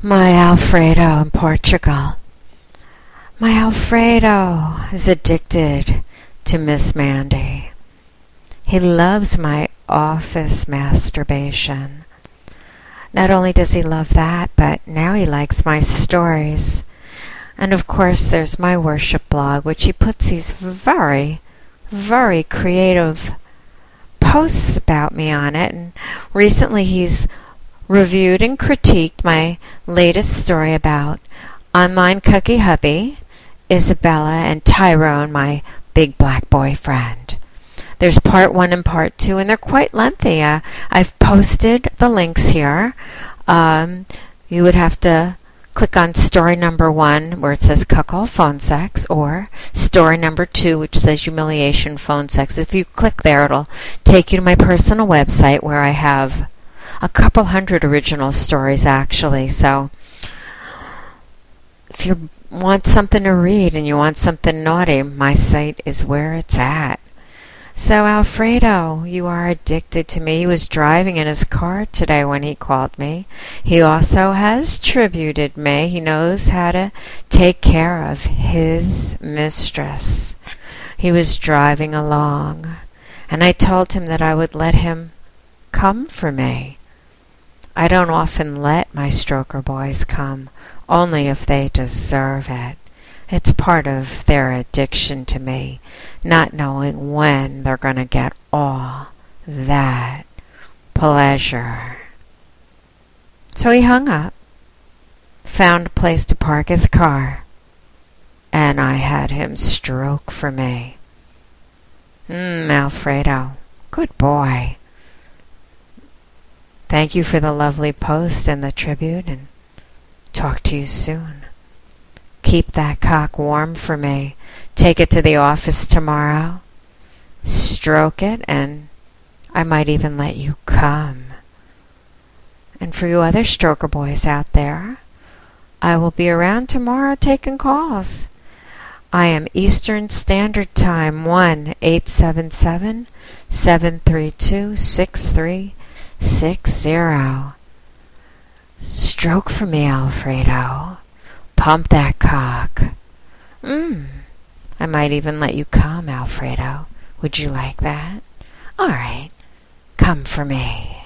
My Alfredo in Portugal. My Alfredo is addicted to Miss Mandy. He loves my office masturbation. Not only does he love that, but now he likes my stories. And of course there's my worship blog, which he puts these very, very creative posts about me on it. And recently he's reviewed and critiqued my latest story about online cookie hubby, Isabella, and Tyrone, my big black boyfriend. There's part 1 and part 2, and they're quite lengthy. I've posted the links here. You would have to click on story number 1, where it says cuckold phone sex, or story number 2, which says humiliation phone sex. If you click there, it'll take you to my personal website, where I have a couple hundred original stories, actually. So if you want something to read and you want something naughty, my site is where it's at. So Alfredo, you are addicted to me. He was driving in his car today when he called me. He also has tributed me. He knows how to take care of his mistress. He was driving along, and I told him that I would let him come for me. I don't often let my stroker boys come, only if they deserve it. It's part of their addiction to me, not knowing when they're going to get all that pleasure. So he hung up, found a place to park his car, and I had him stroke for me. Alfredo, good boy. Thank you for the lovely post and the tribute, and talk to you soon. Keep that cock warm for me. Take it to the office tomorrow. Stroke it, and I might even let you come. And for you other stroker boys out there, I will be around tomorrow taking calls. I am Eastern Standard Time, 1-877-732-6360. Stroke for me, Alfredo. Pump that cock. I might even let you come, Alfredo. Would you like that? All right, come for me.